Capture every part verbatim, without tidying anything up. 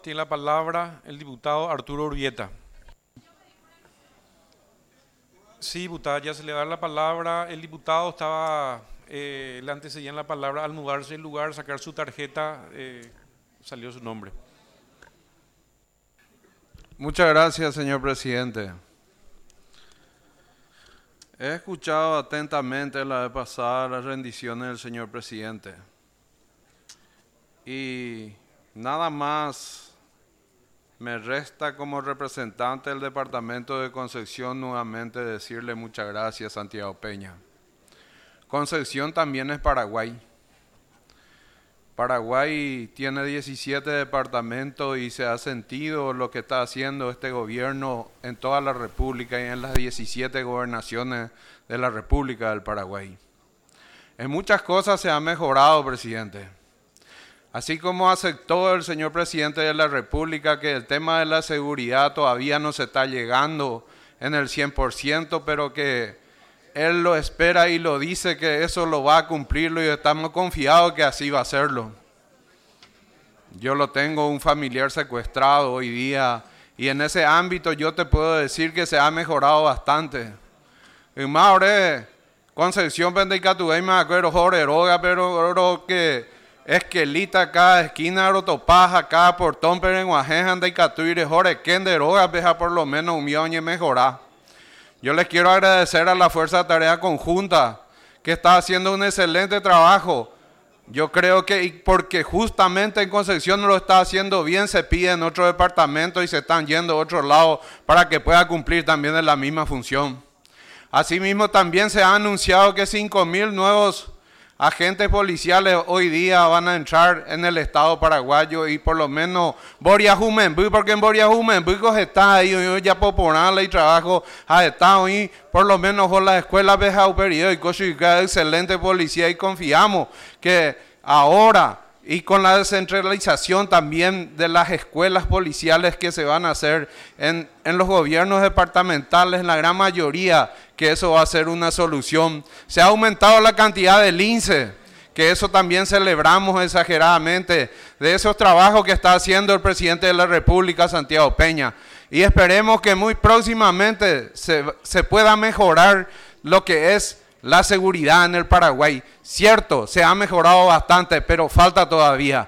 Tiene la palabra el diputado Arturo Urbieta. Sí, diputada, ya se le da la palabra. El diputado estaba, eh, le antecedían la palabra al mudarse el lugar, sacar su tarjeta, eh, salió su nombre. Muchas gracias, señor presidente. He escuchado atentamente la vez pasada las rendiciones del señor presidente. Y nada más me resta como representante del departamento de Concepción nuevamente decirle muchas gracias, Santiago Peña. Concepción también es Paraguay. Paraguay tiene diecisiete departamentos y se ha sentido lo que está haciendo este gobierno en toda la República y en las diecisiete gobernaciones de la República del Paraguay. En muchas cosas se ha mejorado, presidente. Así como aceptó el señor presidente de la República que el tema de la seguridad todavía no se está llegando en el cien por ciento, pero que él lo espera y lo dice que eso lo va a cumplirlo y estamos confiados que así va a hacerlo. Yo lo tengo un familiar secuestrado hoy día y en ese ámbito yo te puedo decir que se ha mejorado bastante. Y más ahora, Concepción Pendicatugay me acuerdo, Jorge Roga, pero que esquelita acá, esquina Arotopaja, acá, portón Perenguajejan de Icatuire, Jorge Kende Roga, deja por lo menos un millón y mejorar. Yo les quiero agradecer a la Fuerza de Tarea Conjunta que está haciendo un excelente trabajo. Yo creo que porque justamente en Concepción no lo está haciendo bien, se pide en otro departamento y se están yendo a otro lado para que pueda cumplir también en la misma función. Asimismo también se ha anunciado que cinco mil nuevos agentes policiales hoy día van a entrar en el Estado paraguayo y por lo menos Boria Jumenbu, porque en Boria Jumenbu está ahí, yo ya popular y trabajo ha estado ahí, por lo menos con la escuela Bejau Periódico, excelente policía y confiamos que ahora y con la descentralización también de las escuelas policiales que se van a hacer en, en los gobiernos departamentales, en la gran mayoría, que eso va a ser una solución. Se ha aumentado la cantidad del lince, que eso también celebramos exageradamente, de esos trabajos que está haciendo el presidente de la República, Santiago Peña. Y esperemos que muy próximamente se, se pueda mejorar lo que es la seguridad en el Paraguay. Cierto, se ha mejorado bastante, pero falta todavía.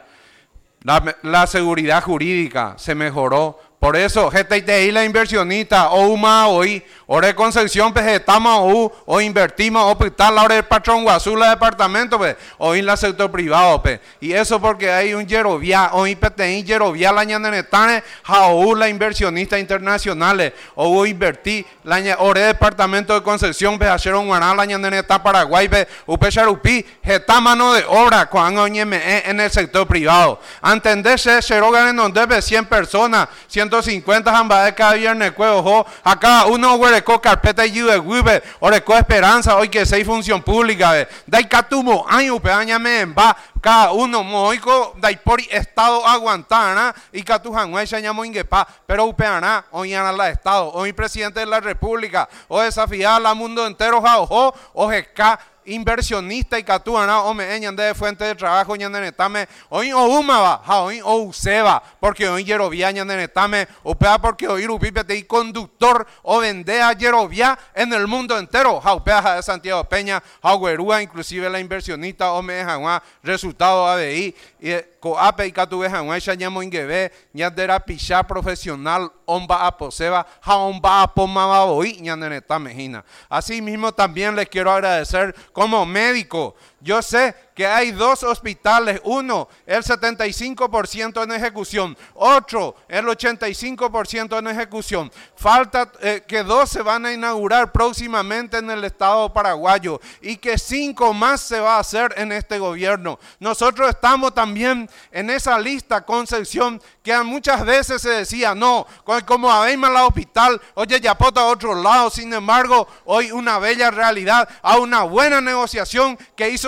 La, la seguridad jurídica se mejoró. Por eso, G T I la inversionista, o UMA hoy, ore Concepción, pues estamos o, o invertimos, o pues la hora del patrón Guazú, la departamento, pues, o en la sector privado, pues. Y eso porque hay un Yerovia, o I P T I, Yerovia, la ñanenetane, jaú, la inversionista internacionales, o invertí, la ore departamento de Concepción, pues, hacer un guaná, la ñaneneta Paraguay, pues, upe charupi, gesta mano de obra, cuando en el sector privado. Entenderse, se rogan en donde cien personas, ciento cincuenta jambades cada viernes, cuevo, a cada uno huereco carpeta y de wibe, oreco esperanza, hoy que seis función pública, dai catumo, año, peaña me va, cada uno moico, dai por estado aguantana, y catujangue se llama ingepa, pero upeana, hoy ana la estado, hoy presidente de la República, o desafiar al mundo entero, jaojo, o jeca, inversionista y catuana o me eñan de fuente de trabajo ñandenetame hoy o umaba hoy o useba porque hoy yerovia ñandenetame o pea porque hoy rupipete y conductor o vendea yerovia en el mundo entero jaupea de Santiago Peña jauerúa inclusive la inversionista o me dejan resultado A B I y coape y catuvejan ella ñamo ingebe ñandera picha profesional omba a poseba jaomba a pomaba hoy ñandenetame jina. Así mismo también les quiero agradecer como médico. Yo sé que hay dos hospitales, uno el setenta y cinco por ciento en ejecución, otro el ochenta y cinco por ciento en ejecución. Falta eh, que dos se van a inaugurar próximamente en el estado paraguayo y que cinco más se va a hacer en este gobierno. Nosotros estamos también en esa lista, Concepción, que muchas veces se decía, no, como habéis al hospital, oye, ya pota a otro lado. Sin embargo, hoy una bella realidad, a una buena negociación que hizo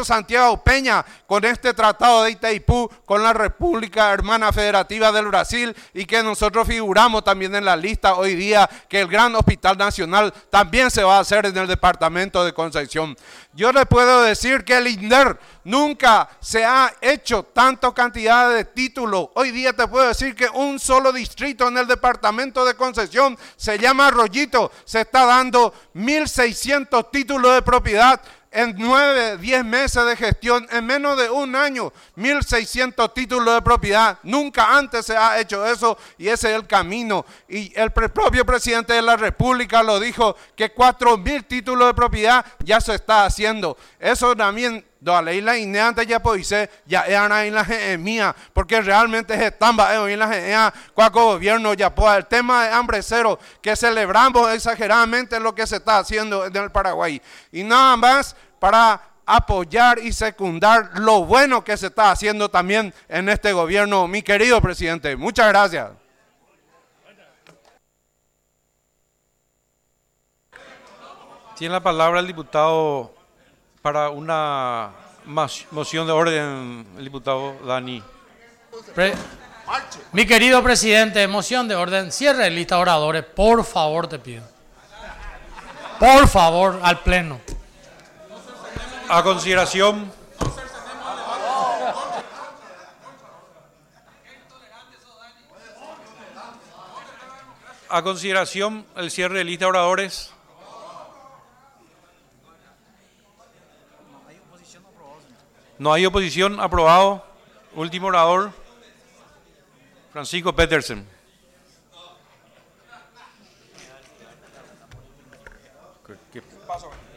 Santiago Peña con este tratado de Itaipú con la República Hermana Federativa del Brasil, y que nosotros figuramos también en la lista hoy día que el Gran Hospital Nacional también se va a hacer en el departamento de Concepción. Yo le puedo decir que el INDER nunca se ha hecho tanta cantidad de títulos. Hoy día te puedo decir que un solo distrito en el departamento de Concepción se llama Arroyito, se está dando mil seiscientos títulos de propiedad en nueve, diez meses de gestión, en menos de un año, mil seiscientos títulos de propiedad. Nunca antes se ha hecho eso, y ese es el camino. Y el propio presidente de la República lo dijo, que cuatro mil títulos de propiedad ya se está haciendo. Eso también, la ley la ineante ya puede ser, ya era en la mía, porque realmente es estamba en la G E cuaco gobierno ya puede. El tema de hambre cero, que celebramos exageradamente lo que se está haciendo en el Paraguay. Y nada más para apoyar y secundar lo bueno que se está haciendo también en este gobierno, mi querido presidente. Muchas gracias. Tiene la palabra el diputado para una moción de orden, el diputado Dani. Pre Mi querido presidente, moción de orden, cierre lista de oradores, por favor te pido. Por favor, al pleno. A consideración. A consideración el cierre de lista de oradores. No hay oposición, aprobado. Último orador, Francisco Petersen. ¿Qué pasa?